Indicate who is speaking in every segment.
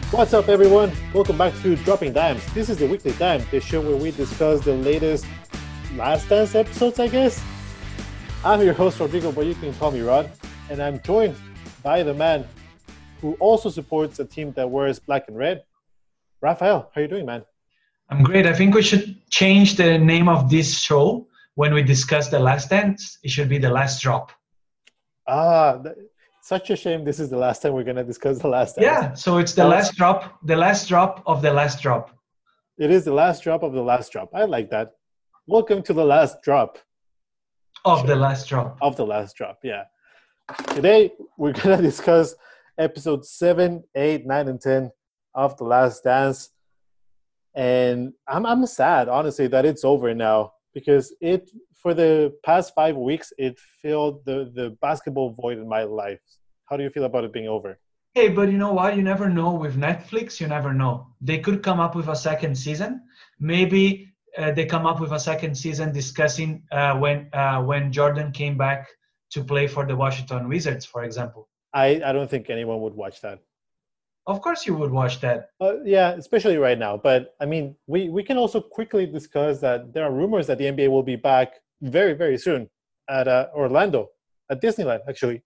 Speaker 1: What's up, everyone? Welcome back to Dropping Dimes. This is the Weekly Dime, the show where we discuss the latest Last Dance episodes, I guess. I'm your host, Rodrigo, but you can call me Rod, and I'm joined by the man who also supports a team that wears black and red. Rafael, how are you doing, man?
Speaker 2: I'm great. I think we should change the name of this show when we discuss The Last Dance. It should be The Last Drop.
Speaker 1: Such a shame this is the last time we're going to discuss The Last Dance.
Speaker 2: Yeah, so it's the last drop of the last drop.
Speaker 1: It is the last drop of the last drop. I like that. Welcome to the last drop.
Speaker 2: Of the last drop.
Speaker 1: Of the last drop, yeah. Today, we're going to discuss episodes 7, 8, 9, and 10 of The Last Dance. And I'm sad, honestly, that it's over now, because for the past 5 weeks, it filled the basketball void in my life. How do you feel about it being over?
Speaker 2: Hey, but you know what? You never know. With Netflix, you never know. They could come up with a second season. Maybe they come up with a second season discussing when Jordan came back to play for the Washington Wizards, for example.
Speaker 1: I don't think anyone would watch that.
Speaker 2: Of course you would watch that.
Speaker 1: Yeah, especially right now. But, I mean, we can also quickly discuss that there are rumors that the NBA will be back very, very soon at Orlando, at Disneyland, actually.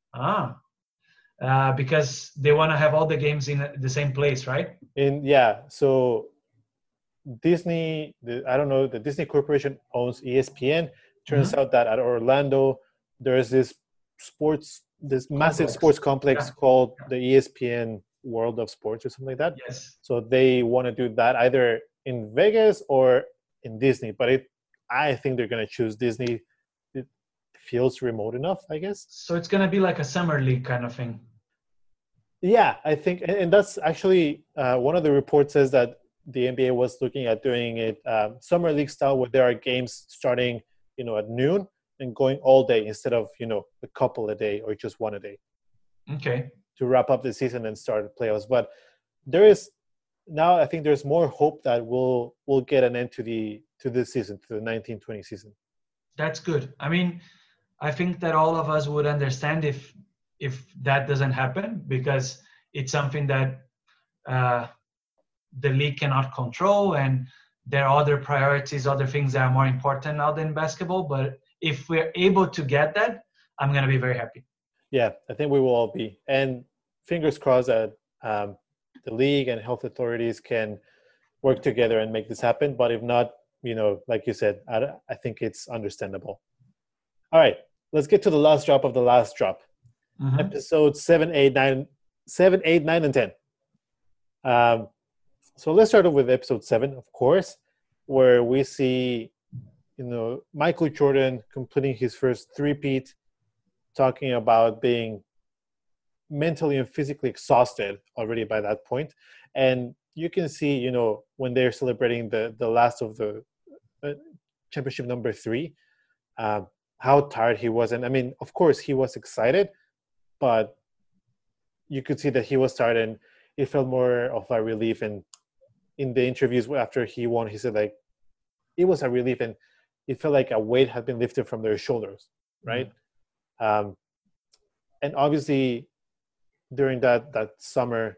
Speaker 2: Because they want to have all the games in the same place, right?
Speaker 1: So Disney, the Disney Corporation owns ESPN. Turns out that at Orlando, there's this massive sports complex called the ESPN World of Sports or something like that.
Speaker 2: Yes.
Speaker 1: So they want to do that either in Vegas or in Disney. But I think they're going to choose Disney. It feels remote enough, I guess.
Speaker 2: So it's going to be like a summer league kind of thing.
Speaker 1: Yeah, I think, and that's actually one of the reports says that the NBA was looking at doing it summer league style, where there are games starting, at noon and going all day instead of, a couple a day or just one a day.
Speaker 2: Okay.
Speaker 1: To wrap up the season and start the playoffs. But I think there's more hope that we'll get an end to this season, to the 19-20 season.
Speaker 2: That's good. I mean, I think that all of us would understand if that doesn't happen, because it's something that the league cannot control, and there are other priorities, other things that are more important now than basketball. But if we're able to get that, I'm going to be very happy.
Speaker 1: Yeah, I think we will all be. And fingers crossed that the league and health authorities can work together and make this happen. But if not, like you said, I think it's understandable. All right, let's get to the last drop of the last drop. Mm-hmm. Episodes 7, 8, 9, and 10. So let's start off with episode 7, of course, where we see, Michael Jordan completing his first three-peat, talking about being mentally and physically exhausted already by that point. And you can see, when they're celebrating the last of the championship number 3, how tired he was. And I mean, of course, he was excited, but you could see that he was tired, and it felt more of a relief. And in the interviews after he won, he said, like, it was a relief, and it felt like a weight had been lifted from their shoulders, right? Mm-hmm. And obviously, during that summer,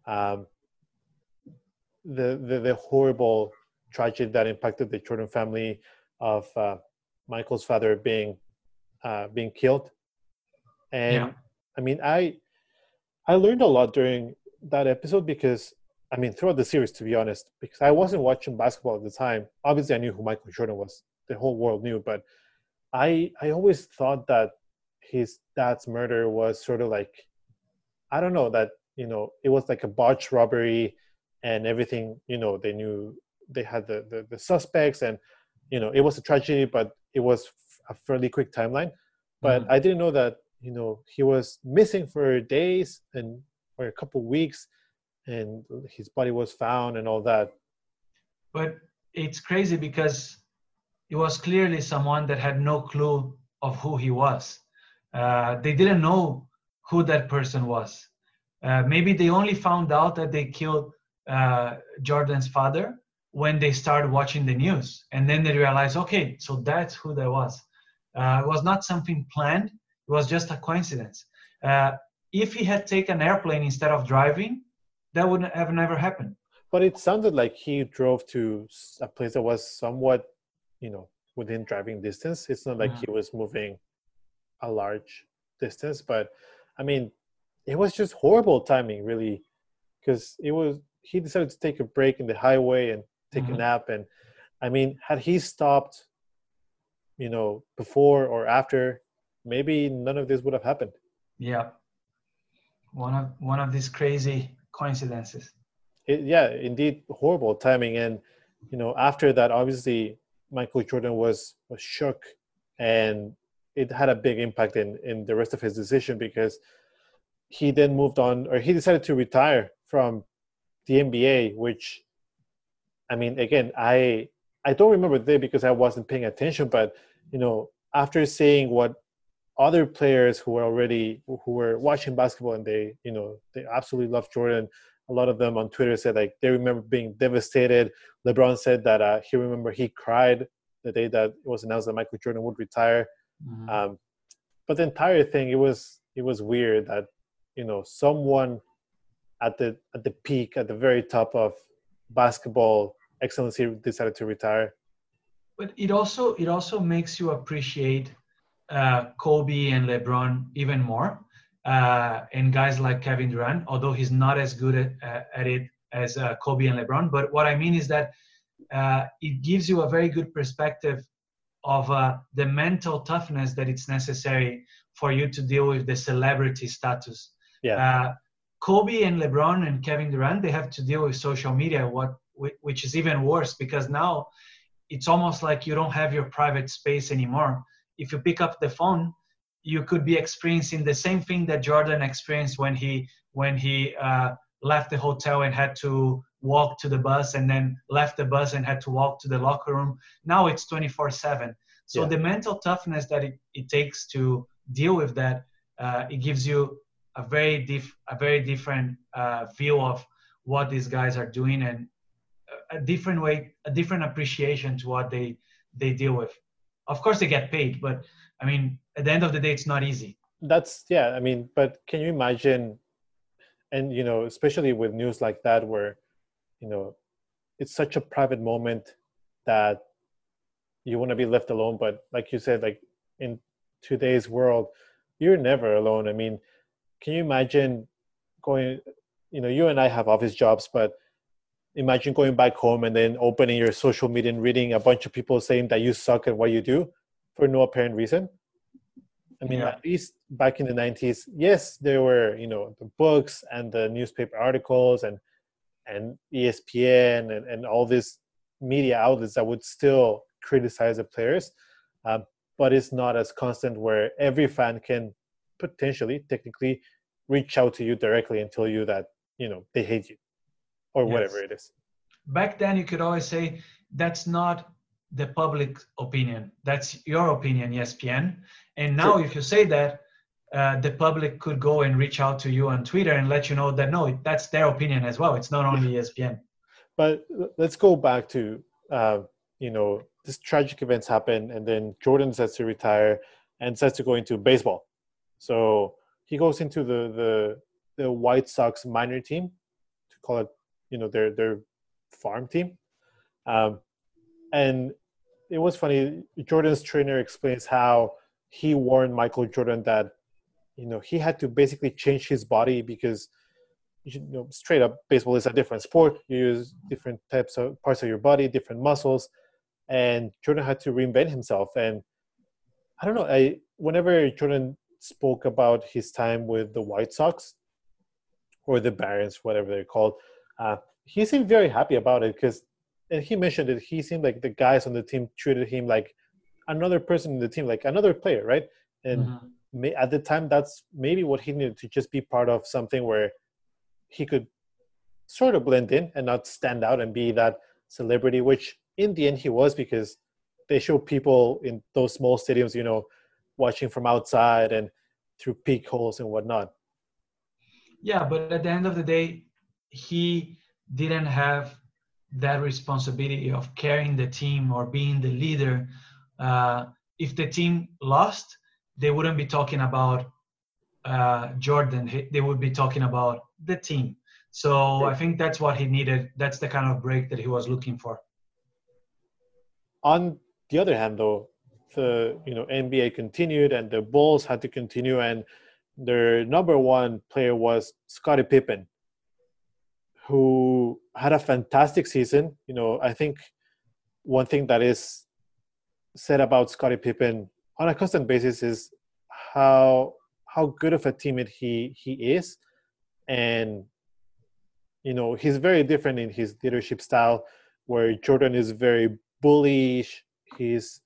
Speaker 1: the horrible tragedy that impacted the Jordan family of Michael's father being killed. And I mean, I learned a lot during that episode, because I mean, throughout the series, to be honest, because I wasn't watching basketball at the time. Obviously, I knew who Michael Jordan was. The whole world knew, but I always thought that his dad's murder was sort of like, I don't know, that, it was like a botched robbery and everything, they knew they had the suspects, and, it was a tragedy, but it was a fairly quick timeline. But I didn't know that, he was missing for days and for a couple of weeks, and his body was found and all that.
Speaker 2: But it's crazy, because it was clearly someone that had no clue of who he was. They didn't know who that person was. Maybe they only found out that they killed Jordan's father when they started watching the news. And then they realized, okay, so that's who that was. It was not something planned. It was just a coincidence. If he had taken an airplane instead of driving, that would have never happened.
Speaker 1: But it sounded like he drove to a place that was somewhat, within driving distance. It's not like he was moving a large distance, but I mean, it was just horrible timing, really, because he decided to take a break in the highway and take a nap. And I mean, had he stopped, before or after, maybe none of this would have happened.
Speaker 2: Yeah, one of these crazy coincidences.
Speaker 1: Yeah, indeed, horrible timing. And after that, obviously, Michael Jordan was shook, and it had a big impact in the rest of his decision, because he then moved on, or he decided to retire from the NBA, which, I mean, again, I don't remember the day because I wasn't paying attention, but after seeing what other players who were watching basketball, and they absolutely love Jordan. A lot of them on Twitter said like they remember being devastated. LeBron said that he cried the day that it was announced that Michael Jordan would retire. But the entire thing, it was weird that someone at the peak, at the very top of basketball excellency, decided to retire.
Speaker 2: But it also makes you appreciate Kobe and LeBron even more, and guys like Kevin Durant, although he's not as good at it as Kobe and LeBron. But what I mean is that it gives you a very good perspective of the mental toughness that it's necessary for you to deal with the celebrity status.
Speaker 1: Yeah.
Speaker 2: Kobe and LeBron and Kevin Durant, they have to deal with social media, which is even worse, because now it's almost like you don't have your private space anymore. If you pick up the phone, you could be experiencing the same thing that Jordan experienced when he left the hotel and had to walk to the bus, and then left the bus and had to walk to the locker room. Now it's 24/7. So the mental toughness that it takes to deal with that, it gives you a very different view of what these guys are doing, and a different appreciation to what they deal with. Of course, they get paid, but I mean, at the end of the day, it's not easy.
Speaker 1: I mean, but can you imagine, and especially with news like that, where it's such a private moment that you want to be left alone, but like you said, like in today's world, you're never alone. I mean, can you imagine going, you and I have office jobs, but imagine going back home and then opening your social media and reading a bunch of people saying that you suck at what you do for no apparent reason. I mean, at least back in the 90s, yes, there were, the books and the newspaper articles and ESPN and all these media outlets that would still criticize the players. But it's not as constant, where every fan can potentially, technically, reach out to you directly and tell you that, they hate you or whatever it is.
Speaker 2: Back then, you could always say, that's not the public opinion. That's your opinion, ESPN. And now if you say that, the public could go and reach out to you on Twitter and let you know that, no, that's their opinion as well. It's not only ESPN.
Speaker 1: But let's go back to, this tragic events happen, and then Jordan decides to retire and decides to go into baseball. So he goes into the White Sox minor team, to call it, their farm team. And it was funny. Jordan's trainer explains how he warned Michael Jordan that, he had to basically change his body because, straight up, baseball is a different sport. You use different types of parts of your body, different muscles, and Jordan had to reinvent himself. And I don't know, whenever Jordan spoke about his time with the White Sox or the Barons, whatever they're called, he seemed very happy about it, and he mentioned that he seemed like the guys on the team treated him like another person in the team, like another player, right? And at the time, that's maybe what he needed, to just be part of something where he could sort of blend in and not stand out and be that celebrity, which in the end he was, because they show people in those small stadiums, watching from outside and through peak holes and whatnot.
Speaker 2: Yeah, but at the end of the day, he didn't have that responsibility of carrying the team or being the leader. If the team lost, they wouldn't be talking about Jordan. They would be talking about the team. So I think that's what he needed. That's the kind of break that he was looking for.
Speaker 1: On the other hand, though, the NBA continued, and the Bulls had to continue, and their number one player was Scottie Pippen, who had a fantastic season. I think one thing that is said about Scottie Pippen on a constant basis is how good of a teammate he is, and he's very different in his leadership style, where Jordan is very bullish. He's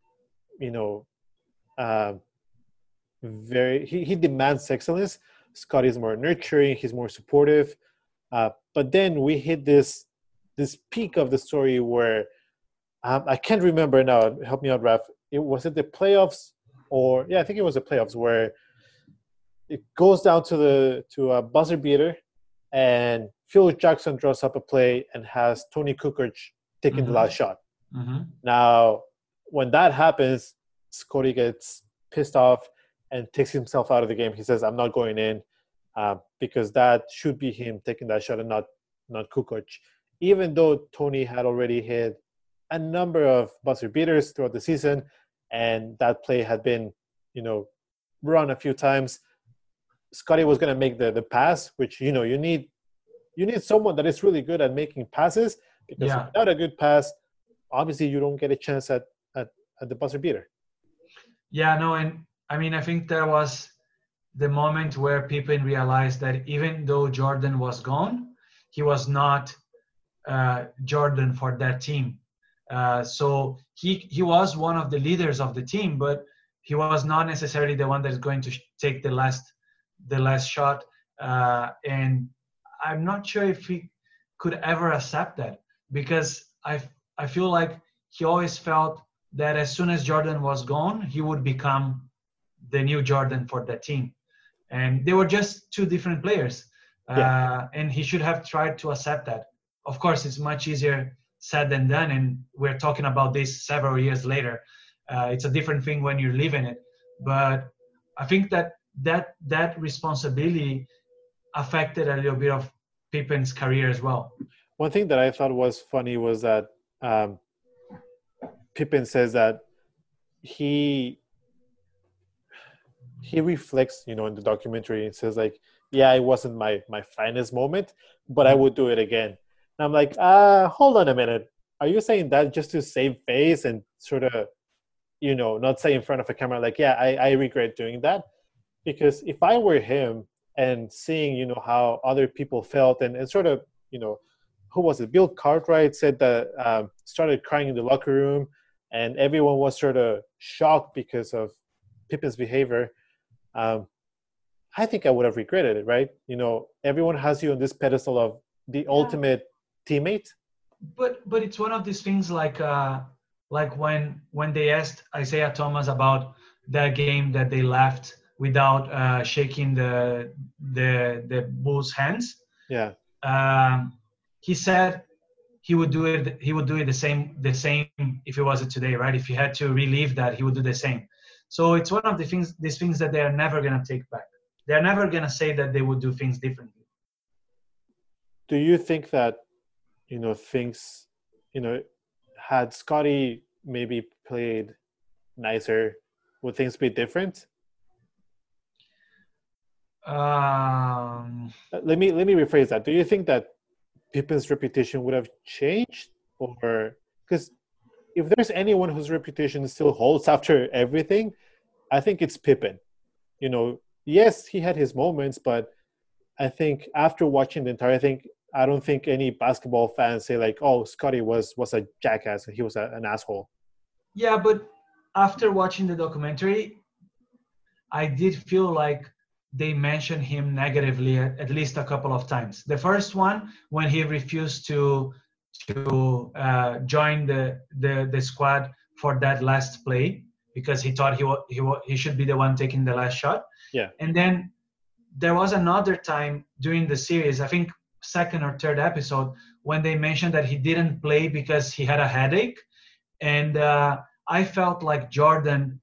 Speaker 1: very he demands excellence. Scott is more nurturing. He's more supportive. But then we hit this peak of the story where I can't remember now. Help me out, Raf. Was it the playoffs, or I think it was the playoffs, where it goes down to a buzzer beater, and Phil Jackson draws up a play and has Tony Kukoc taking the last shot.
Speaker 2: Mm-hmm.
Speaker 1: Now, when that happens, Scottie gets pissed off and takes himself out of the game. He says, "I'm not going in," because that should be him taking that shot and not Kukoc. Even though Tony had already hit a number of buzzer beaters throughout the season, and that play had been, run a few times, Scottie was going to make the pass, which you need someone that is really good at making passes, because without a good pass, obviously you don't get a chance at the buzzer beater.
Speaker 2: Yeah, no, and I mean, I think there was the moment where Pippen realized that even though Jordan was gone, he was not Jordan for that team. So he was one of the leaders of the team, but he was not necessarily the one that is going to take the last shot. And I'm not sure if he could ever accept that, because I feel like he always felt that as soon as Jordan was gone, he would become the new Jordan for that team. And they were just two different players. And he should have tried to accept that. Of course, it's much easier said than done. And we're talking about this several years later. It's a different thing when you're living it. But I think that responsibility affected a little bit of Pippen's career as well.
Speaker 1: One thing that I thought was funny was that Pippen says that he reflects, in the documentary, and says like, it wasn't my finest moment, but I would do it again. And I'm like, hold on a minute. Are you saying that just to save face and sort of, not say in front of a camera, like, I regret doing that? Because if I were him and seeing, how other people felt and sort of, who was it? Bill Cartwright said that started crying in the locker room, and everyone was sort of shocked because of Pippen's behavior. I think I would have regretted it, right? Everyone has you on this pedestal of the ultimate teammate.
Speaker 2: But it's one of these things like when they asked Isaiah Thomas about that game that they left without shaking the Bulls' hands.
Speaker 1: Yeah.
Speaker 2: He said he would do it the same if it was today, right? If he had to relive that, he would do the same. So it's one of these things that they are never going to take back. They're never going to say that they would do things differently.
Speaker 1: Do you think that, things, had Scottie maybe played nicer, would things be different? Let me rephrase that. Do you think that Pippen's reputation would have changed, or because if there's anyone whose reputation still holds after everything, I think it's Pippen. Yes, he had his moments, but I think after watching the entire thing, I don't think any basketball fans say like, "Oh, Scottie was a jackass and he was an asshole."
Speaker 2: Yeah, but after watching the documentary, I did feel like they mentioned him negatively at least a couple of times. The first one, when he refused to join the squad for that last play because he thought he should be the one taking the last shot.
Speaker 1: Yeah.
Speaker 2: And then there was another time during the series, I think second or third episode, when they mentioned that he didn't play because he had a headache. And I felt like Jordan,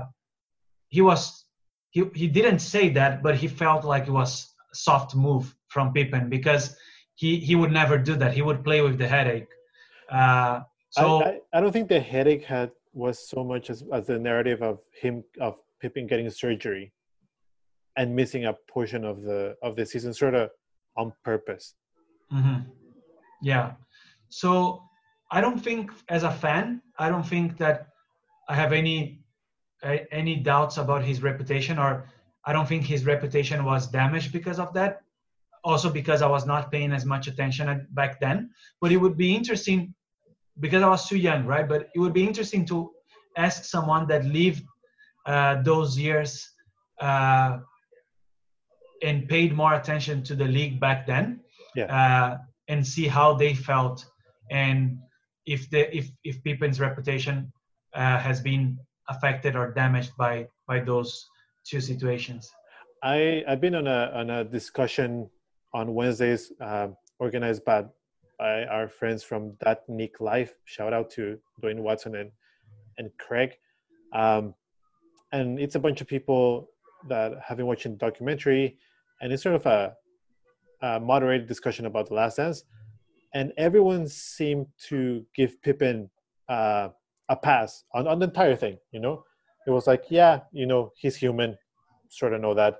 Speaker 2: he didn't say that, but he felt like it was a soft move from Pippen, because he would never do that. He would play with the headache.
Speaker 1: I don't think the headache was so much as the narrative of Pippen getting surgery and missing a portion of the season, sort of on purpose.
Speaker 2: Mm-hmm. Yeah. So I don't think, as a fan, I don't think that I have any doubts about his reputation, or I don't think his reputation was damaged because of that. Also because I was not paying as much attention back then. But it would be interesting, because I was too young, right? But it would be interesting to ask someone that lived those years and paid more attention to the league back then, and see how they felt, and if Pippen's reputation has been affected or damaged by those two situations.
Speaker 1: I've been on a discussion on Wednesdays organized by our friends from That Nick Life. Shout out to Dwayne Watson and Craig. And it's a bunch of people that have been watching the documentary, and it's sort of a moderated discussion about The Last Dance. And everyone seemed to give Pippen a pass on the entire thing, you know? It was like, yeah, you know, he's human, sort of know that.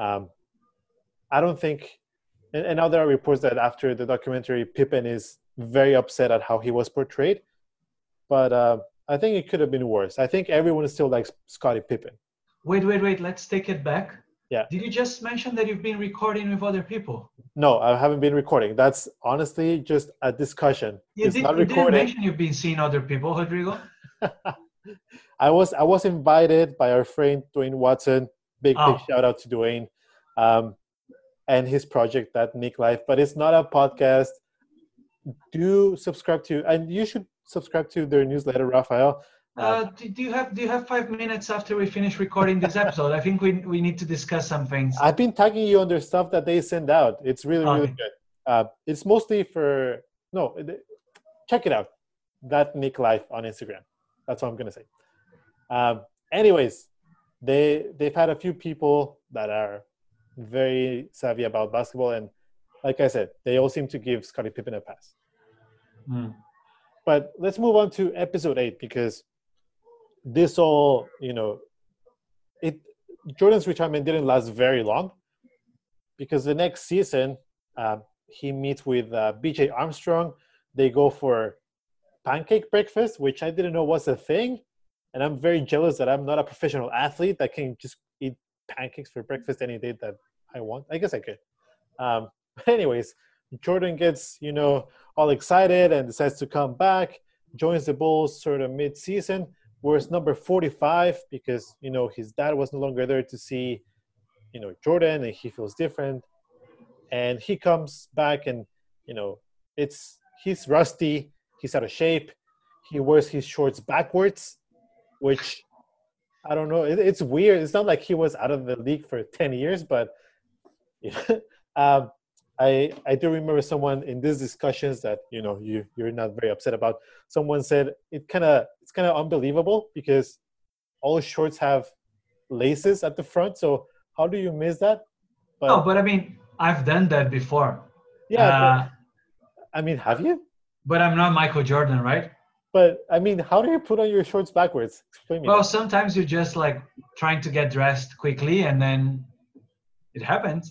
Speaker 1: I don't think, and now there are reports that after the documentary, Pippen is very upset at how he was portrayed. But I think it could have been worse. I think everyone still likes Scottie Pippen.
Speaker 2: Wait. Let's take it back.
Speaker 1: Yeah.
Speaker 2: Did you just mention that you've been recording with other people?
Speaker 1: No, I haven't been recording. That's honestly just a discussion.
Speaker 2: You didn't mention you've been seeing other people, Rodrigo.
Speaker 1: I was invited by our friend Dwayne Watson. Big shout out to Dwayne, and his project, That Nick Life. But it's not a podcast. Do subscribe to, and you should subscribe to their newsletter, Rafael.
Speaker 2: Do you have 5 minutes after we finish recording this episode? I think we need to discuss some things.
Speaker 1: I've been tagging you on their stuff that they send out. It's really good. It's mostly check it out. That Nick Life on Instagram. That's what I'm gonna say. Anyways, they've had a few people that are very savvy about basketball, and like I said, they all seem to give Scottie Pippen a pass. But let's move on to episode 8, because this all, you know, Jordan's retirement didn't last very long, because the next season he meets with BJ Armstrong. They go for pancake breakfast, which I didn't know was a thing, and I'm very jealous that I'm not a professional athlete that can just eat pancakes for breakfast any day that I want. I guess I could. But anyways, Jordan gets, you know, all excited and decides to come back, joins the Bulls sort of mid-season, wears number 45 because, you know, his dad was no longer there to see, you know, Jordan, and he feels different. And he comes back and, you know, he's rusty, he's out of shape, he wears his shorts backwards, which, I don't know, it's weird. It's not like he was out of the league for 10 years, but you know, I do remember someone in these discussions that, you know, you're not very upset about. Someone said it's kind of unbelievable because all shorts have laces at the front. So how do you miss that?
Speaker 2: But I mean, I've done that before.
Speaker 1: Yeah. I mean, have you?
Speaker 2: But I'm not Michael Jordan, right?
Speaker 1: But I mean, how do you put on your shorts backwards? Explain me.
Speaker 2: Well, sometimes you're just like trying to get dressed quickly, and then it happens.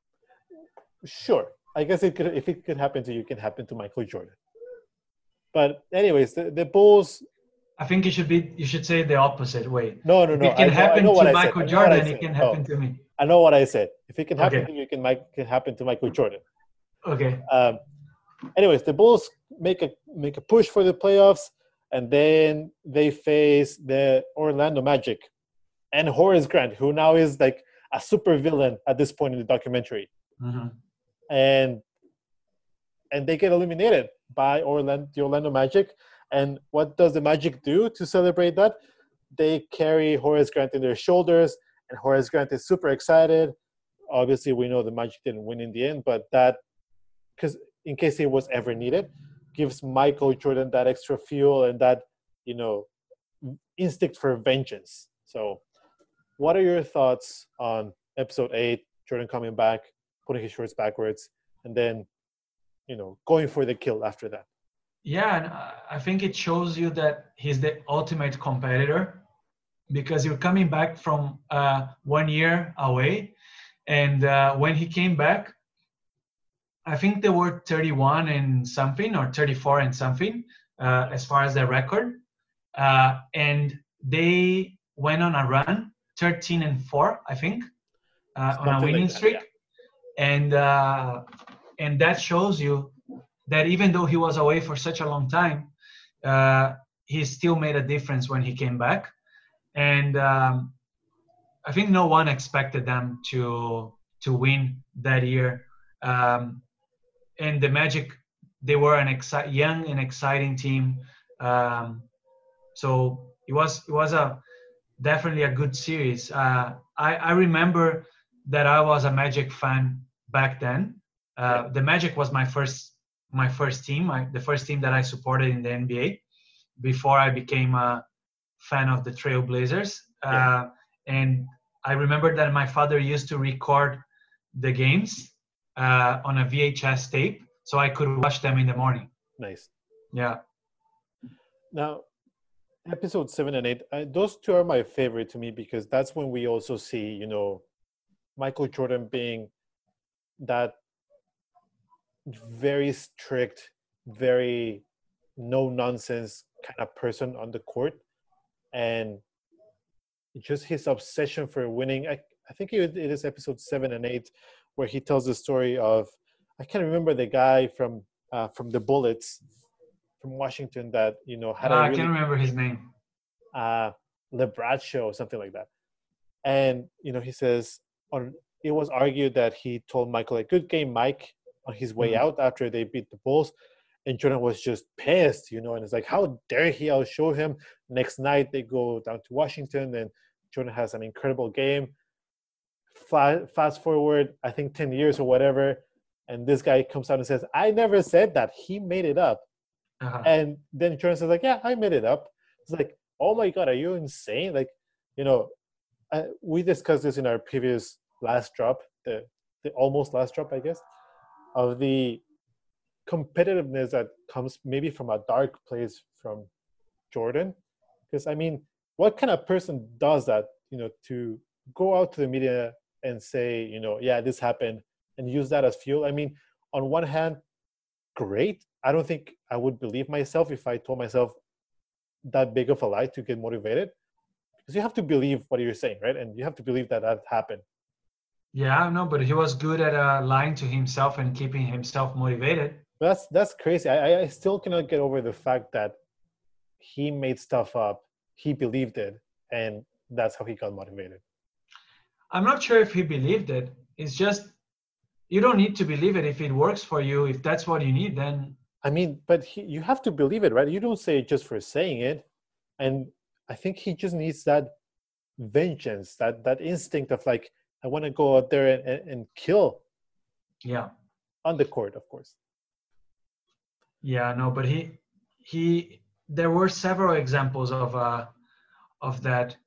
Speaker 1: Sure, I guess if it could happen to you, it can happen to Michael Jordan. But anyways, the Bulls.
Speaker 2: I think you should say it the opposite way.
Speaker 1: No.
Speaker 2: It can happen to Michael Jordan. It can happen to me.
Speaker 1: I know what I said. If it can happen to you, it can happen to Michael Jordan.
Speaker 2: Okay.
Speaker 1: Anyways, the Bulls make a push for the playoffs, and then they face the Orlando Magic and Horace Grant, who now is like a super villain at this point in the documentary.
Speaker 2: Mm-hmm.
Speaker 1: And they get eliminated by the Orlando Magic. And what does the Magic do to celebrate that? They carry Horace Grant in their shoulders, and Horace Grant is super excited. Obviously, we know the Magic didn't win in the end, but that, because in case it was ever needed, gives Michael Jordan that extra fuel and that, you know, instinct for vengeance. So what are your thoughts on episode 8, Jordan coming back? putting his shorts backwards, and then, going for the kill after that.
Speaker 2: Yeah, and I think it shows you that he's the ultimate competitor, because you're coming back from 1 year away, and when he came back, I think they were 31 and something, or 34 and something, as far as the record, and they went on a run, 13-4, I think, on a winning streak, yeah. And that shows you that even though he was away for such a long time, he still made a difference when he came back. And I think no one expected them to win that year. And the Magic, they were an young and exciting team. So it was definitely a good series. I remember that I was a Magic fan back then. The Magic was my first team, the first team that I supported in the NBA before I became a fan of the Trail Blazers. And I remember that my father used to record the games on a VHS tape, so I could watch them in the morning.
Speaker 1: Nice.
Speaker 2: Yeah.
Speaker 1: Now, episode 7 and 8, those two are my favorite to me, because that's when we also see, Michael Jordan being that very strict, very no nonsense kind of person on the court, and just his obsession for winning. I think it is episode 7 and 8 where he tells the story of, I can't remember the guy from the Bullets from Washington that had
Speaker 2: I can't remember his name.
Speaker 1: LeBrat or something like that. And he says it was argued that he told Michael, like, "Good game, Mike," on his way out after they beat the Bulls. And Jordan was just pissed, and it's like, how dare he outshow him? Next night, they go down to Washington, and Jordan has an incredible game. Fast forward, I think 10 years or whatever, and this guy comes out and says, "I never said that. He made it up." And then Jordan says, like, "Yeah, I made it up." It's like, oh my God, are you insane? Like, we discussed this in our previous last drop, the almost last drop, I guess, of the competitiveness that comes maybe from a dark place from Jordan. Because, I mean, what kind of person does that, to go out to the media and say, yeah, this happened, and use that as fuel? I mean, on one hand, great. I don't think I would believe myself if I told myself that big of a lie to get motivated, because you have to believe what you're saying, right? And you have to believe that happened.
Speaker 2: Yeah, no, but he was good at lying to himself and keeping himself motivated.
Speaker 1: That's crazy. I still cannot get over the fact that he made stuff up, he believed it, and that's how he got motivated.
Speaker 2: I'm not sure if he believed it. It's just, you don't need to believe it. If it works for you, if that's what you need, then...
Speaker 1: I mean, but you have to believe it, right? You don't say it just for saying it. And I think he just needs that vengeance, that instinct of, like, I want to go out there and kill.
Speaker 2: Yeah.
Speaker 1: On the court, of course.
Speaker 2: Yeah, no, but there were several examples of that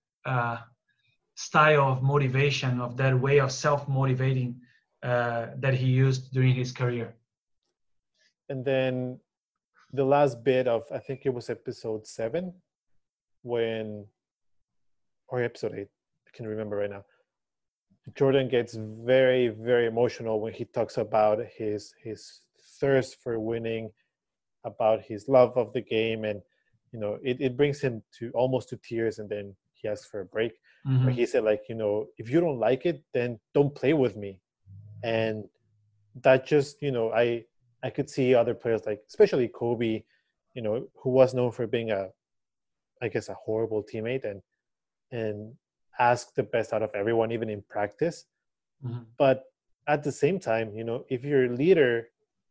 Speaker 2: style of motivation, of that way of self-motivating that he used during his career.
Speaker 1: And then the last bit of, I think it was episode 7, or episode 8, I can't remember right now. Jordan gets very, very emotional when he talks about his thirst for winning, about his love of the game, and it brings him to almost to tears, and then he asks for a break. But he said, like, if you don't like it, then don't play with me. And that just, I could see other players, like especially Kobe, who was known for being a horrible teammate and ask the best out of everyone, even in practice. But at the same time, if your leader,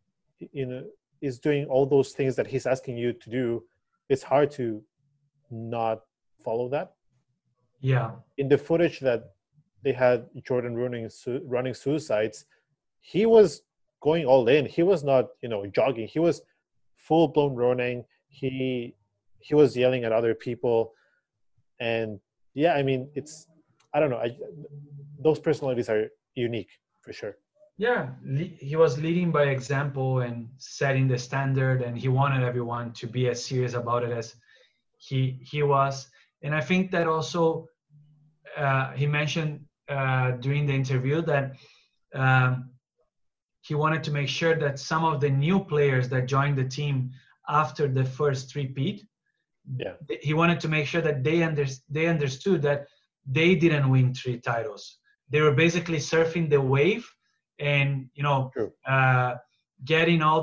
Speaker 1: is doing all those things that he's asking you to do, it's hard to not follow that.
Speaker 2: Yeah.
Speaker 1: In the footage that they had Jordan running suicides, he was going all in. He was not, jogging. He was full-blown running. He was yelling at other people. And yeah, I mean, I don't know. Those personalities are unique for sure.
Speaker 2: Yeah, he was leading by example and setting the standard, and he wanted everyone to be as serious about it as he was. And I think that also he mentioned during the interview that um, he wanted to make sure that some of the new players that joined the team after the first three-peat,
Speaker 1: Yeah.
Speaker 2: he wanted to make sure that they understood that they didn't win three titles. They were basically surfing the wave, and
Speaker 1: True.
Speaker 2: getting all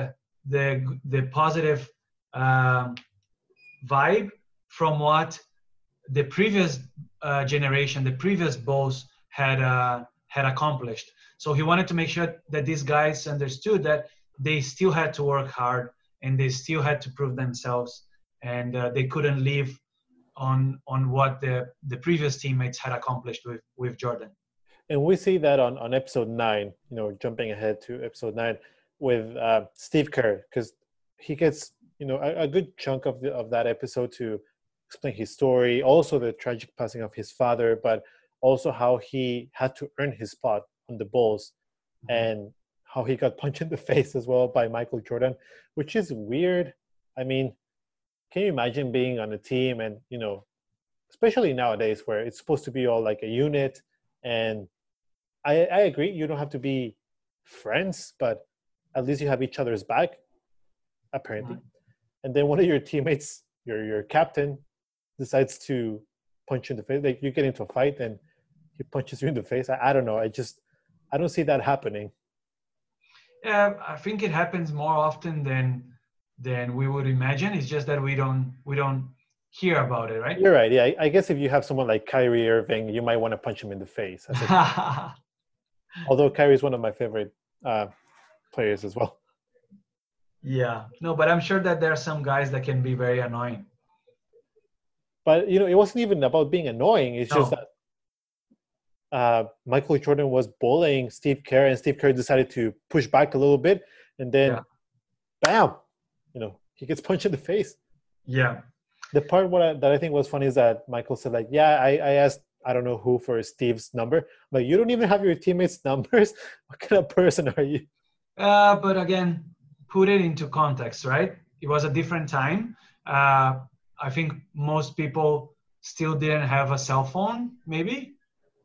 Speaker 2: the positive um, vibe from what the previous generation, the previous Bulls had accomplished. So he wanted to make sure that these guys understood that they still had to work hard and they still had to prove themselves, and they couldn't live on what the previous teammates had accomplished with Jordan.
Speaker 1: And we see that on episode 9, jumping ahead to episode 9 with Steve Kerr, because he gets, a good chunk of that episode to explain his story, also the tragic passing of his father, but also how he had to earn his spot on the Bulls, and how he got punched in the face as well by Michael Jordan, which is weird. I mean, can you imagine being on a team and, especially nowadays where it's supposed to be all like a unit, and I agree, you don't have to be friends, but at least you have each other's back, apparently. And then one of your teammates, your captain, decides to punch you in the face. Like, you get into a fight and he punches you in the face. I don't know. I don't see that happening.
Speaker 2: Yeah, I think it happens more often than we would imagine. It's just that we don't hear about it, right?
Speaker 1: You're right. Yeah, I guess if you have someone like Kyrie Irving, you might want to punch him in the face. Although Kyrie is one of my favorite players as well.
Speaker 2: Yeah, no, but I'm sure that there are some guys that can be very annoying.
Speaker 1: But it wasn't even about being annoying. It's just that Michael Jordan was bullying Steve Kerr, and Steve Kerr decided to push back a little bit, and then, bam, he gets punched in the face.
Speaker 2: Yeah.
Speaker 1: The part that I think was funny is that Michael said, like, yeah, I asked, I don't know who, for Steve's number. Like, you don't even have your teammates' numbers? What kind of person are you?
Speaker 2: But again, put it into context, right? It was a different time. I think most people still didn't have a cell phone, maybe.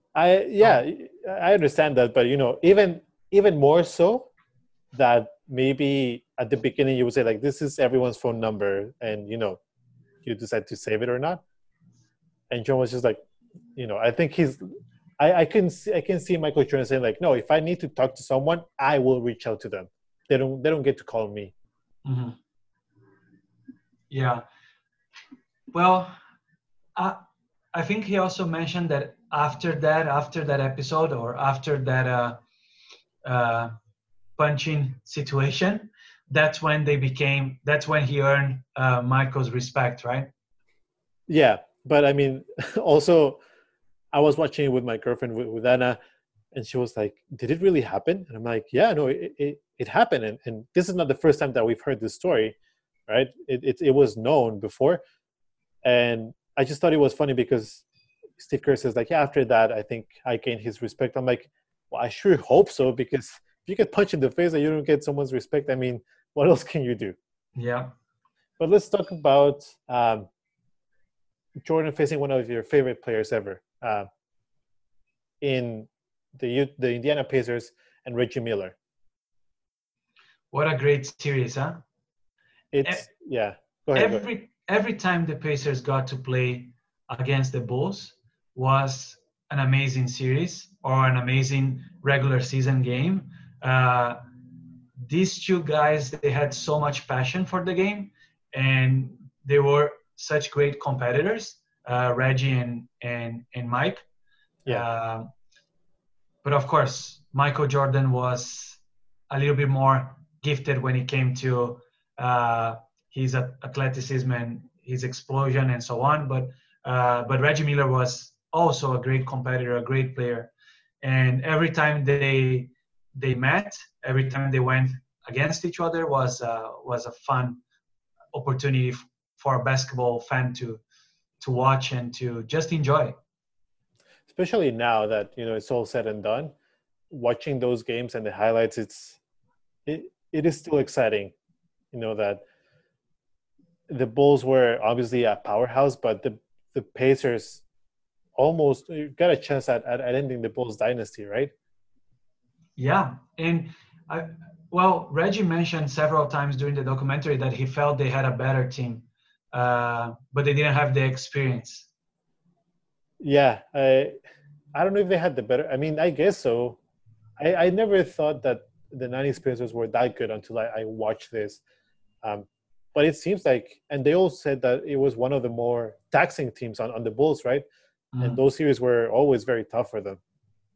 Speaker 1: I understand that, but even more so, that maybe at the beginning you would say, like, this is everyone's phone number, and you decide to save it or not. And John was just like, I think I can see Michael Jordan saying, like, no, if I need to talk to someone, I will reach out to them. They don't get to call me.
Speaker 2: Mm-hmm. Yeah. Well, I think he also mentioned that after that episode, or after that punching situation, that's when he earned Michael's respect, right?
Speaker 1: Yeah, but I mean, also, I was watching it with my girlfriend, with Anna, and she was like, did it really happen? And I'm like, yeah, no, it happened. And this is not the first time that we've heard this story, right? It was known before. And I just thought it was funny because Steve Kerr says, like, yeah, after that, I think I gained his respect. I'm like, well, I sure hope so, because if you get punched in the face and you don't get someone's respect, I mean, what else can you do?
Speaker 2: Yeah.
Speaker 1: But let's talk about Jordan facing one of your favorite players ever, in the Indiana Pacers, and Reggie Miller.
Speaker 2: What a great series, huh?
Speaker 1: Yeah. Go ahead.
Speaker 2: Every time the Pacers got to play against the Bulls was an amazing series, or an amazing regular season game. These two guys, they had so much passion for the game, and they were such great competitors, Reggie and Mike.
Speaker 1: Yeah.
Speaker 2: But of course, Michael Jordan was a little bit more gifted when it came to his athleticism and his explosion and so on. But Reggie Miller was also a great competitor, a great player. And every time they met, every time they went against each other was a fun opportunity for a basketball fan to watch and to just enjoy.
Speaker 1: Especially now that it's all said and done. watching those games and the highlights, it is still exciting, that the Bulls were obviously a powerhouse, but the Pacers almost got a chance at ending the Bulls dynasty, right?
Speaker 2: Yeah, and Reggie mentioned several times during the documentary that he felt they had a better team, but they didn't have the experience.
Speaker 1: Yeah, I don't know if they had the better. I mean, I guess so. I never thought that the 90s Pacers were that good until I watched this. But it seems like, and they all said that it was one of the more taxing teams on the Bulls, right? Mm-hmm. And those series were always very tough for them.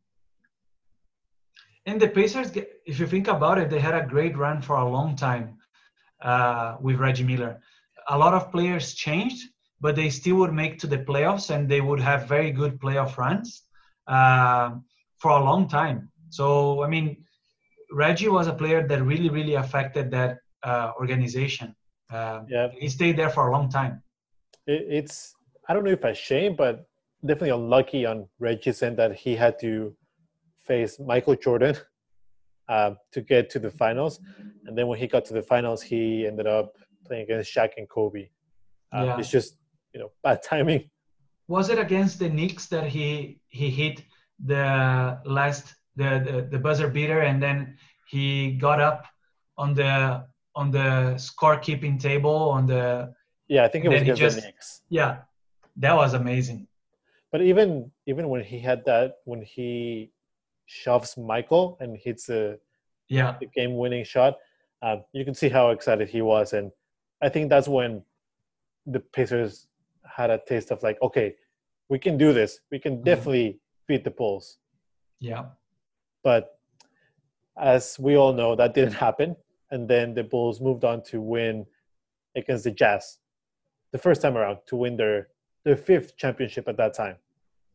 Speaker 2: And the Pacers, if you think about it, they had a great run for a long time with Reggie Miller. A lot of players changed, but they still would make to the playoffs, and they would have very good playoff runs for a long time. So, I mean, Reggie was a player that really, really affected that organization. He stayed there for a long time.
Speaker 1: It's, I don't know if a shame, but definitely unlucky on Reggie's end that he had to face Michael Jordan to get to the finals. And then when he got to the finals, he ended up playing against Shaq and Kobe. It's just, bad timing.
Speaker 2: Was it against the Knicks that he hit the buzzer beater, and then he got up on the scorekeeping table
Speaker 1: I think it was against the Knicks.
Speaker 2: Yeah, that was amazing.
Speaker 1: But even when he had that, when he shoves Michael and hits the game-winning shot, you can see how excited he was. And I think that's when the Pacers had a taste of like, okay, we can do this. We can definitely beat the Bulls.
Speaker 2: Yeah.
Speaker 1: But as we all know, that didn't happen. And then the Bulls moved on to win against the Jazz the first time around, to win their fifth championship at that time.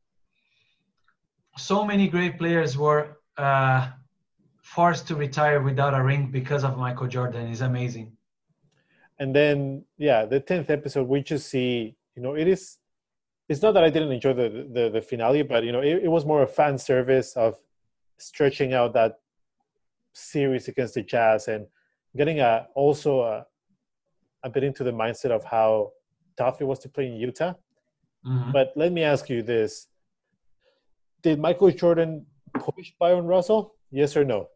Speaker 2: So many great players were forced to retire without a ring because of Michael Jordan. It's amazing.
Speaker 1: And then, the 10th episode, we just see, it's not that I didn't enjoy the finale, but, it was more a fan service of stretching out that series against the Jazz and getting also a bit into the mindset of how tough it was to play in Utah. Mm-hmm. But let me ask you this. Did Michael Jordan push Byron Russell? Yes or no?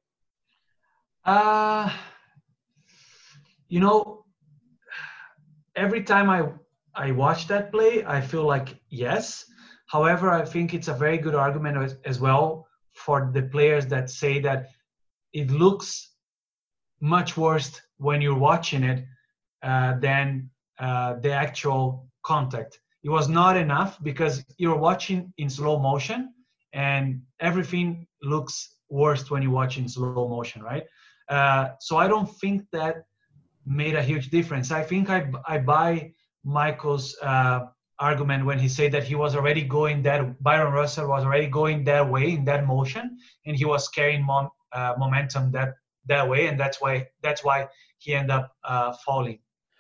Speaker 2: Every time I watch that play, I feel like yes. However, I think it's a very good argument as well for the players that say that it looks much worse when you're watching it than the actual contact. It was not enough because you're watching in slow motion and everything looks worse when you watch in slow motion, right? So I don't think that made a huge difference. I think I buy Michael's argument when he said that he was already going that Byron Russell was already going that way in that motion, and he was carrying momentum that way, and that's why he ended up falling.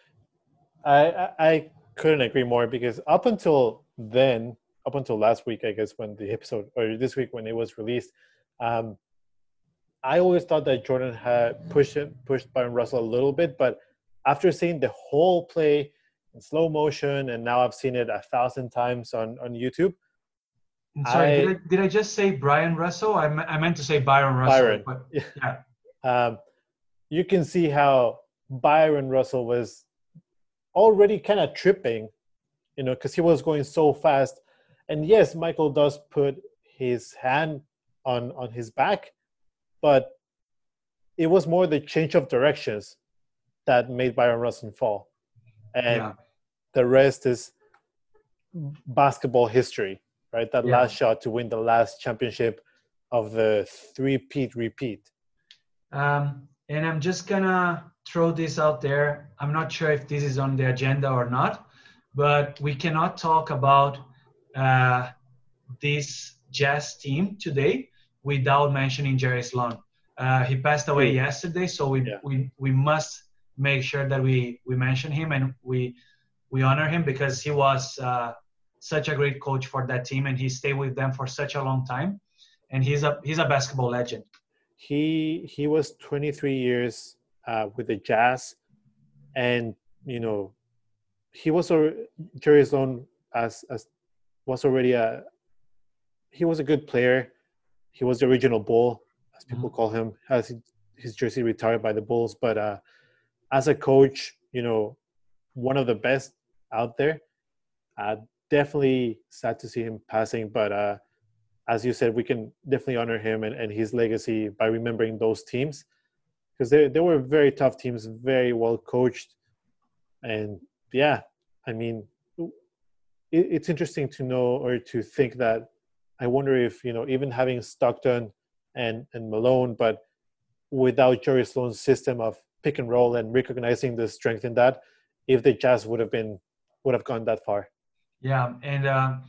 Speaker 1: I couldn't agree more, because up until last week, I guess, when the episode, or this week when it was released, I always thought that Jordan had pushed Byron Russell a little bit, but after seeing the whole play in slow motion, and now I've seen it 1,000 times on YouTube.
Speaker 2: Sorry, did I just say Brian Russell? I meant to say Byron Russell. But,
Speaker 1: yeah. You can see how Byron Russell was already kind of tripping, because he was going so fast. And yes, Michael does put his hand on his back, but it was more the change of directions that made Byron Russell fall. And the rest is basketball history, right? That last shot to win the last championship of the three-peat repeat.
Speaker 2: And I'm just going to throw this out there. I'm not sure if this is on the agenda or not, but we cannot talk about this Jazz team today without mentioning Jerry Sloan. He passed away yesterday, so we must make sure that we mention him and we honor him, because he was such a great coach for that team, and he stayed with them for such a long time. and he's a basketball legend.
Speaker 1: He was 23 years with the Jazz, and he was Jerry Sloan as was already he was a good player. He was the original Bull, as people call him, has his jersey retired by the Bulls. But as a coach, one of the best out there. Definitely sad to see him passing, but as you said, we can definitely honor him and his legacy by remembering those teams, because they were very tough teams, very well coached. And yeah, I mean, it's interesting to know or to think that I wonder if, even having Stockton and Malone, but without Jerry Sloan's system of pick and roll and recognizing the strength in that, if the Jazz would have gone that far.
Speaker 2: Yeah, and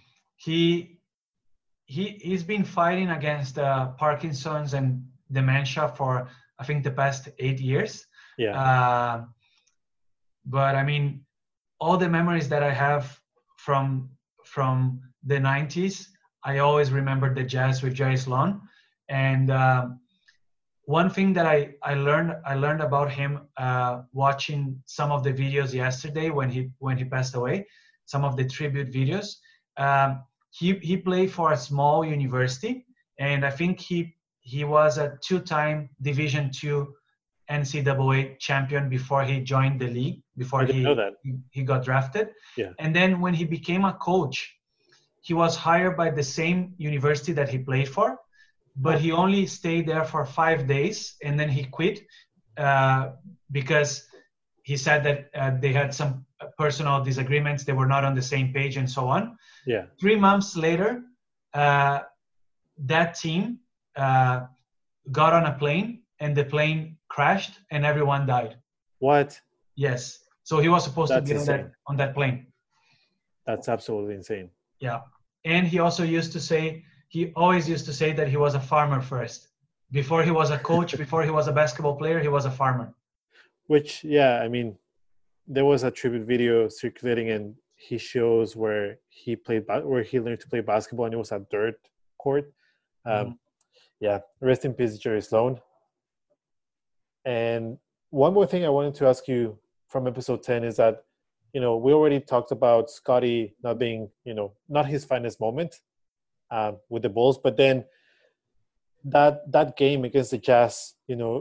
Speaker 2: he's been fighting against Parkinson's and dementia for, I think, the past 8 years.
Speaker 1: Yeah.
Speaker 2: But I mean, all the memories that I have from the 90s, I always remember the Jazz with Jerry Sloan. And one thing that I learned about him watching some of the videos yesterday when he passed away, some of the tribute videos. He played for a small university, and I think he was a 2-time Division II NCAA champion before he joined the league, before he got drafted.
Speaker 1: Yeah.
Speaker 2: And then when he became a coach, he was hired by the same university that he played for, but he only stayed there for 5 days, and then he quit because he said that they had some personal disagreements. They were not on the same page and so on.
Speaker 1: Yeah.
Speaker 2: 3 months later, that team got on a plane, and the plane crashed and everyone died.
Speaker 1: What?
Speaker 2: Yes. So he was supposed
Speaker 1: That's
Speaker 2: to be
Speaker 1: insane.
Speaker 2: on that plane.
Speaker 1: That's absolutely insane.
Speaker 2: Yeah. And he always used to say that he was a farmer first. Before he was a coach, before he was a basketball player, he was a farmer.
Speaker 1: Which, yeah, I mean, there was a tribute video circulating, and he shows where he learned to play basketball, and it was a dirt court. Yeah, rest in peace, Jerry Sloan. And one more thing I wanted to ask you from episode 10 is that, we already talked about Scottie not being, not his finest moment with the Bulls, but then that game against the Jazz,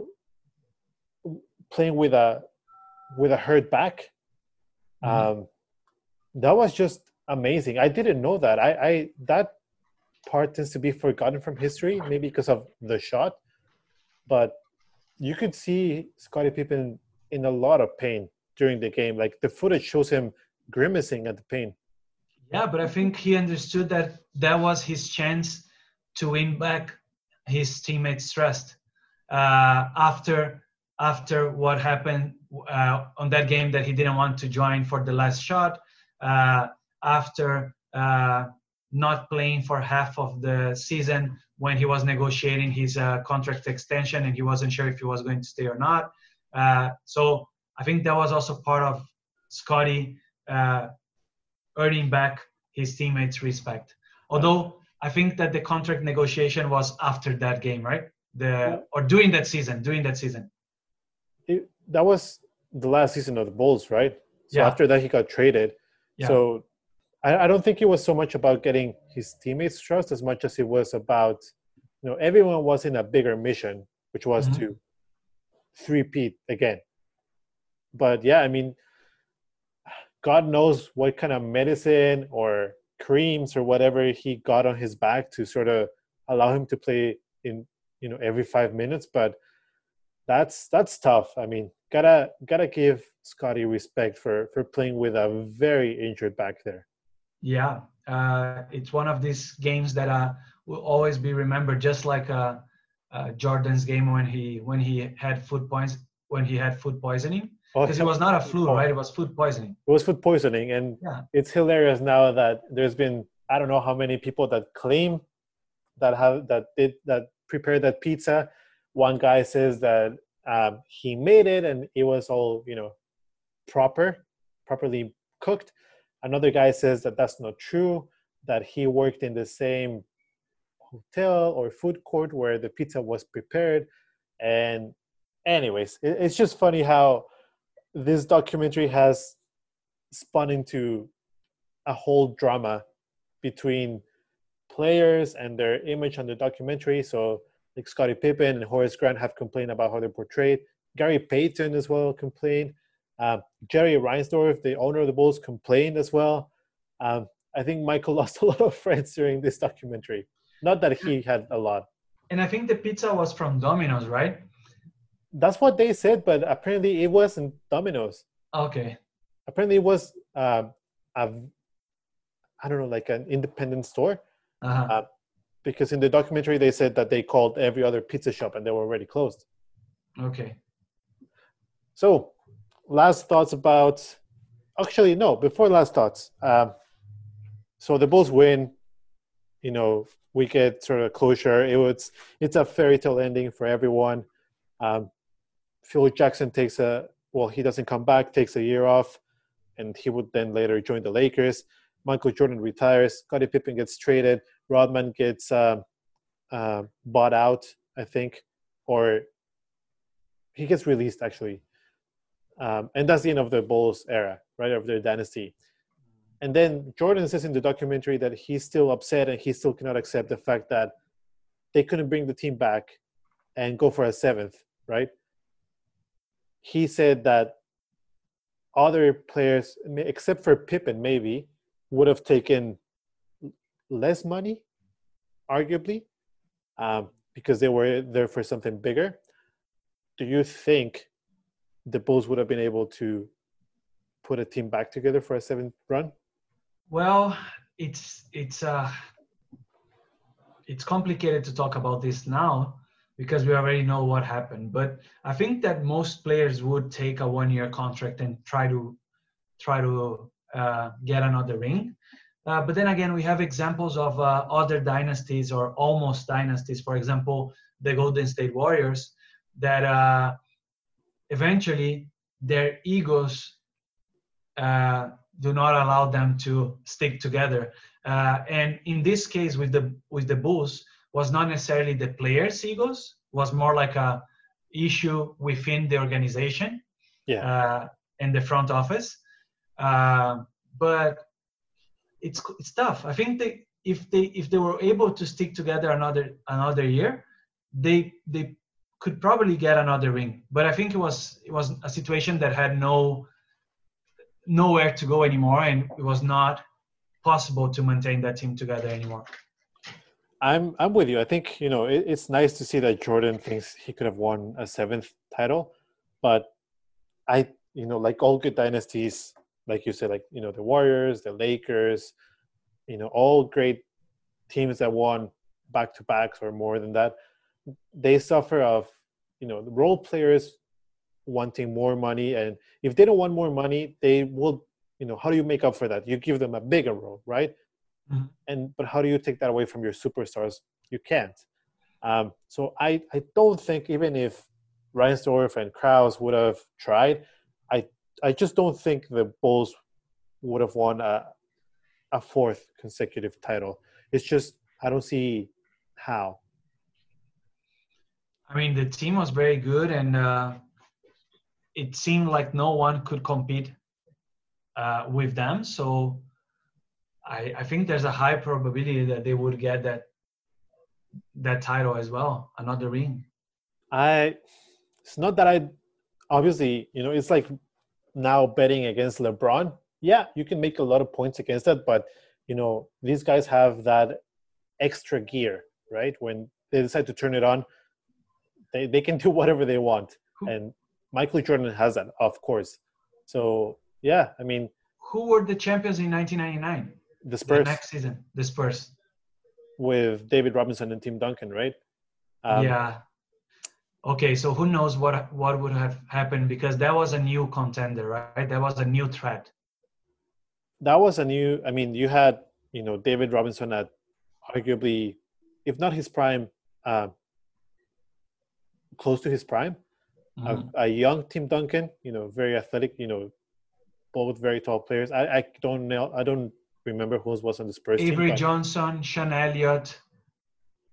Speaker 1: playing with a hurt back, that was just amazing. I didn't know that. That part tends to be forgotten from history, maybe because of the shot, but you could see Scottie Pippen in a lot of pain during the game. Like, the footage shows him grimacing at the pain.
Speaker 2: Yeah, but I think he understood that was his chance to win back his teammates' trust after what happened on that game that he didn't want to join for the last shot, after not playing for half of the season when he was negotiating his contract extension and he wasn't sure if he was going to stay or not. So I think that was also part of Scottie earning back his teammates' respect. Although I think that the contract negotiation was after that game, right? Or during that season.
Speaker 1: That was the last season of the Bulls, right? So after that, he got traded. Yeah. So I don't think it was so much about getting his teammates' trust as much as it was about, everyone was in a bigger mission, which was to three-peat again. But yeah, I mean, God knows what kind of medicine or creams or whatever he got on his back to sort of allow him to play in, every 5 minutes. But that's tough. I mean, gotta give Scottie respect for playing with a very injured back there.
Speaker 2: Yeah, it's one of these games that will always be remembered, just like Jordan's game when he had food poisoning. Because it was not a flu, right? It was food poisoning.
Speaker 1: It was food poisoning, and it's hilarious now that there's been, I don't know how many people that claim that prepared that pizza. One guy says that he made it and it was all, properly cooked. Another guy says that that's not true, that he worked in the same hotel or food court where the pizza was prepared. And anyways, it's just funny how this documentary has spun into a whole drama between players and their image on the documentary. So like Scottie Pippen and Horace Grant have complained about how they're portrayed. Gary Payton as well complained. Jerry Reinsdorf, the owner of the Bulls, complained as well. I think Michael lost a lot of friends during this documentary. Not that he had a lot.
Speaker 2: And I think the pizza was from Domino's, right?
Speaker 1: That's what they said, but apparently it wasn't Domino's.
Speaker 2: Okay.
Speaker 1: Apparently it was, I don't know, like an independent store.
Speaker 2: Uh-huh.
Speaker 1: Because in the documentary they said that they called every other pizza shop and they were already closed.
Speaker 2: Okay.
Speaker 1: So, last thoughts about... Actually, no, before last thoughts. So the Bulls win. You know, we get sort of closure. It's a fairy tale ending for everyone. Phil Jackson he doesn't come back, takes a year off, and he would then later join the Lakers. Michael Jordan retires. Scottie Pippen gets traded. Rodman gets bought out, I think, or he gets released, actually. And that's the end of the Bulls era, right, of their dynasty. And then Jordan says in the documentary that he's still upset and he still cannot accept the fact that they couldn't bring the team back and go for a seventh, right? He said that other players, except for Pippen maybe, would have taken less money, arguably, because they were there for something bigger. Do you think the Bulls would have been able to put a team back together for a seventh run?
Speaker 2: Well, it's complicated to talk about this now because we already know what happened. But I think that most players would take a 1-year contract and try to get another ring. But then again, we have examples of other dynasties or almost dynasties. For example, the Golden State Warriors, that eventually their egos do not allow them to stick together. And in this case, with the Bulls, was not necessarily the players' egos, was more like a issue within the organization, and the front office. But it's tough. I think if they were able to stick together another year, they could probably get another ring. But I think it was a situation that had nowhere to go anymore, and it was not possible to maintain that team together anymore.
Speaker 1: I'm with you. I think, it's nice to see that Jordan thinks he could have won a seventh title, but like all good dynasties, like you said, like, the Warriors, the Lakers, all great teams that won back-to-backs or more than that, they suffer of, the role players wanting more money. And if they don't want more money, they will, how do you make up for that? You give them a bigger role, right? Mm-hmm. But how do you take that away from your superstars? You can't. So I don't think, even if Reinsdorf and Krause would have tried, I just don't think the Bulls would have won a fourth consecutive title. It's just, I don't see how.
Speaker 2: I mean, the team was very good, and it seemed like no one could compete with them. So I think there's a high probability that they would get that title as well, another ring.
Speaker 1: It's not that obviously, it's like now betting against LeBron. Yeah, you can make a lot of points against that, but, these guys have that extra gear, right? When they decide to turn it on, they can do whatever they want. And Michael Jordan has that, of course. So, yeah, I mean.
Speaker 2: Who were the champions in 1999?
Speaker 1: The Spurs.
Speaker 2: The next season, the Spurs.
Speaker 1: With David Robinson and Tim Duncan, right?
Speaker 2: Yeah. Okay, so who knows what would have happened, because that was a new contender, right? That was a new threat.
Speaker 1: That was you had, David Robinson at arguably, if not his prime, close to his prime. Mm-hmm. A young Tim Duncan, very athletic, both very tall players. I don't know. I don't remember who was on the Spurs
Speaker 2: Avery
Speaker 1: team.
Speaker 2: Johnson, Sean Elliott.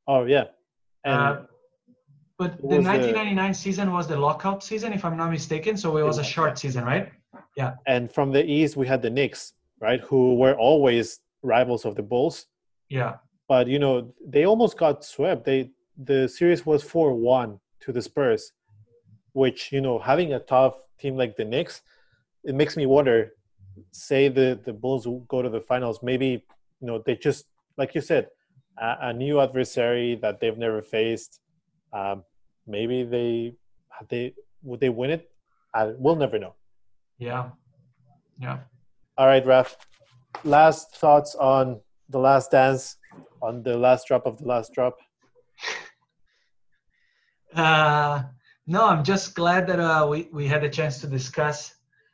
Speaker 1: Oh yeah, and
Speaker 2: but
Speaker 1: it
Speaker 2: the
Speaker 1: was
Speaker 2: 1999 season was the lockout season, if I'm not mistaken. So it was a short season, right? Yeah.
Speaker 1: And from the East we had the Knicks, right, who were always rivals of the Bulls.
Speaker 2: Yeah.
Speaker 1: But they almost got swept. The series was 4-1 to the Spurs, which having a tough team like the Knicks, it makes me wonder. Say the Bulls will go to the finals, maybe they just, like you said, a new adversary that they've never faced. Maybe would they win it? We'll never know.
Speaker 2: Yeah.
Speaker 1: All right, Raf. Last thoughts on The Last Dance, on the last drop of the last drop.
Speaker 2: No, I'm just glad that we had a chance to discuss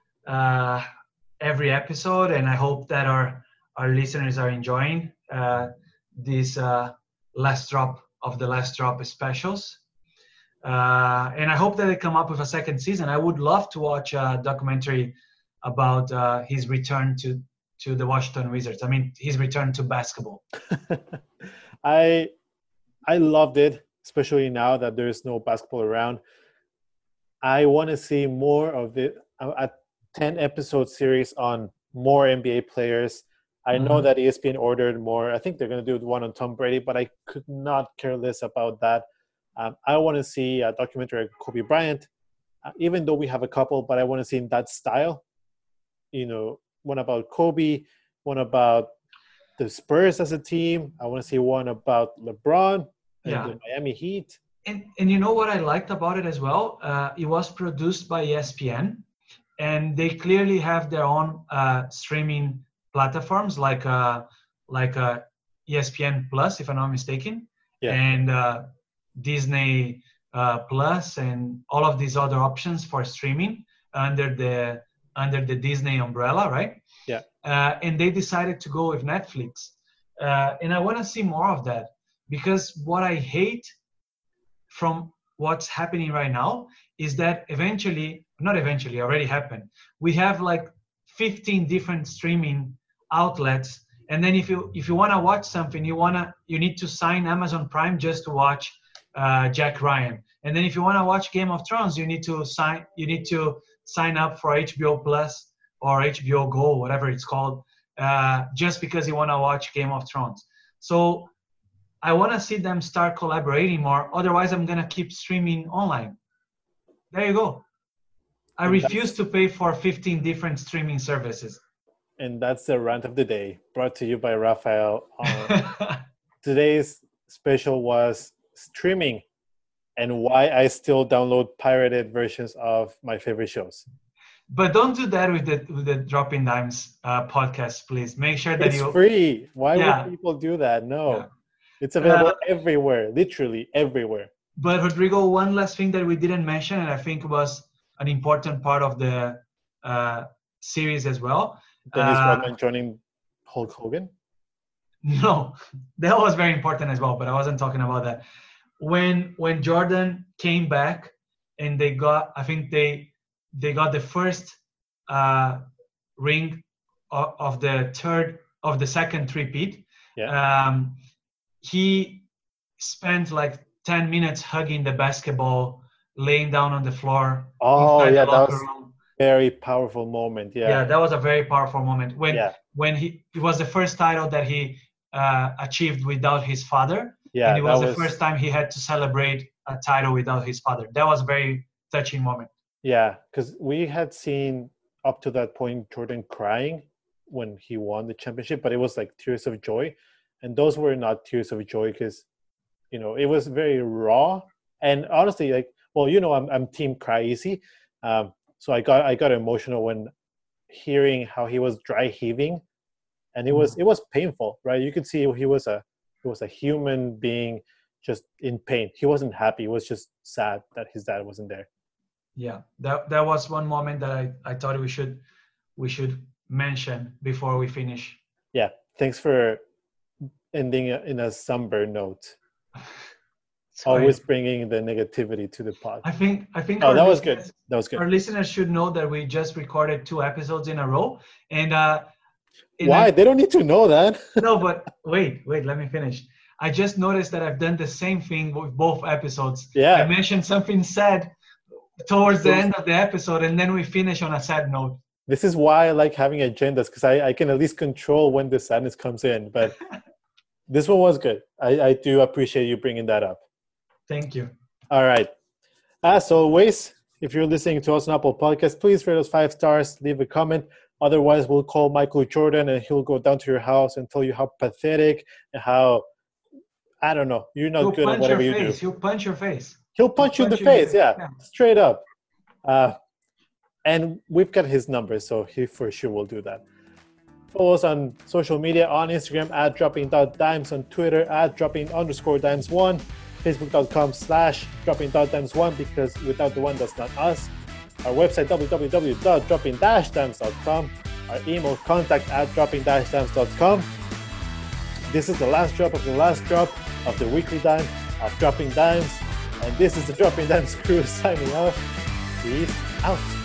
Speaker 2: every episode, and I hope that our listeners are enjoying these last drop of the last drop specials. And I hope that they come up with a second season. I would love to watch a documentary about his return to the Washington Wizards. I mean, his return to basketball.
Speaker 1: I loved it, especially now that there's no basketball around. I want to see more of it. A 10-episode series on more NBA players. I know that ESPN ordered more. I think they're going to do one on Tom Brady, but I could not care less about that. I want to see a documentary on Kobe Bryant, even though we have a couple, but I want to see in that style. One about Kobe, one about the Spurs as a team. I want to see one about LeBron and the Miami Heat.
Speaker 2: And you know what I liked about it as well? It was produced by ESPN, and they clearly have their own streaming platforms like ESPN Plus, if I'm not mistaken, and Disney Plus, and all of these other options for streaming under the Disney umbrella, right?
Speaker 1: Yeah.
Speaker 2: And they decided to go with Netflix, and I want to see more of that, because what I hate from what's happening right now is that already happened. We have like 15 different streaming outlets, and then if you want to watch something, you need to sign Amazon Prime just to watch Jack Ryan, and then if you want to watch Game of Thrones, you need to sign up for HBO Plus or HBO Go, whatever it's called, just because you want to watch Game of Thrones. So I want to see them start collaborating more. Otherwise, I'm going to keep streaming online. There you go. I refuse to pay for 15 different streaming services.
Speaker 1: And that's the rant of the day, brought to you by Rafael. Today's special was streaming and why I still download pirated versions of my favorite shows.
Speaker 2: But don't do that with the Dropping Dimes podcast, please. Make sure that
Speaker 1: it's free. Why would people do that? No. Yeah. It's available everywhere, literally everywhere.
Speaker 2: But Rodrigo, one last thing that we didn't mention, and I think was an important part of the series as well.
Speaker 1: Dennis Rodman joining Hulk Hogan?
Speaker 2: No, that was very important as well, but I wasn't talking about that. When Jordan came back and they got the first ring of the second three-peat.
Speaker 1: Yeah.
Speaker 2: He spent like 10 minutes hugging the basketball, laying down on the floor.
Speaker 1: Oh, yeah, that was a very powerful moment.
Speaker 2: Yeah, that was a very powerful moment. When it was the first title that he achieved without his father.
Speaker 1: Yeah,
Speaker 2: and it was the first time he had to celebrate a title without his father. That was a very touching moment.
Speaker 1: Yeah, because we had seen up to that point Jordan crying when he won the championship, but it was like tears of joy. And those were not tears of joy because, it was very raw. And honestly, I'm team cry easy. So I got emotional when hearing how he was dry heaving, and it was painful, right? You could see he was a human being just in pain. He wasn't happy. He was just sad that his dad wasn't there.
Speaker 2: Yeah, that was one moment that I thought we should mention before we finish.
Speaker 1: Yeah, thanks for ending in a somber note. Always bringing the negativity to the pod.
Speaker 2: I think.
Speaker 1: Oh, that was good. That was good.
Speaker 2: Our listeners should know that we just recorded 2 episodes in a row, and
Speaker 1: why? They don't need to know that.
Speaker 2: No, but wait. Let me finish. I just noticed that I've done the same thing with both episodes.
Speaker 1: Yeah.
Speaker 2: I mentioned something sad towards the end of the episode, and then we finish on a sad note.
Speaker 1: This is why I like having agendas, because I can at least control when the sadness comes in. But this one was good. I do appreciate you bringing that up.
Speaker 2: Thank you.
Speaker 1: All right. As always, if you're listening to us on Apple Podcasts, please rate us 5 stars, leave a comment. Otherwise, we'll call Michael Jordan and he'll go down to your house and tell you how pathetic and how, I don't know, you're not good at whatever you do.
Speaker 2: He'll punch your face.
Speaker 1: He'll punch you in the face, yeah, straight up. And we've got his number, so he for sure will do that. Follow us on social media, on Instagram @dropping.dimes, on Twitter @dropping_dimes1, facebook.com/dropping.dimes1, because without the one, that's not us. Our website, www.dropping-dimes.com. Our email, contact@dropping-dimes.com. This is the last drop of the last drop of the weekly dime of Dropping Dimes. And this is the Dropping Dimes crew signing off. Peace out.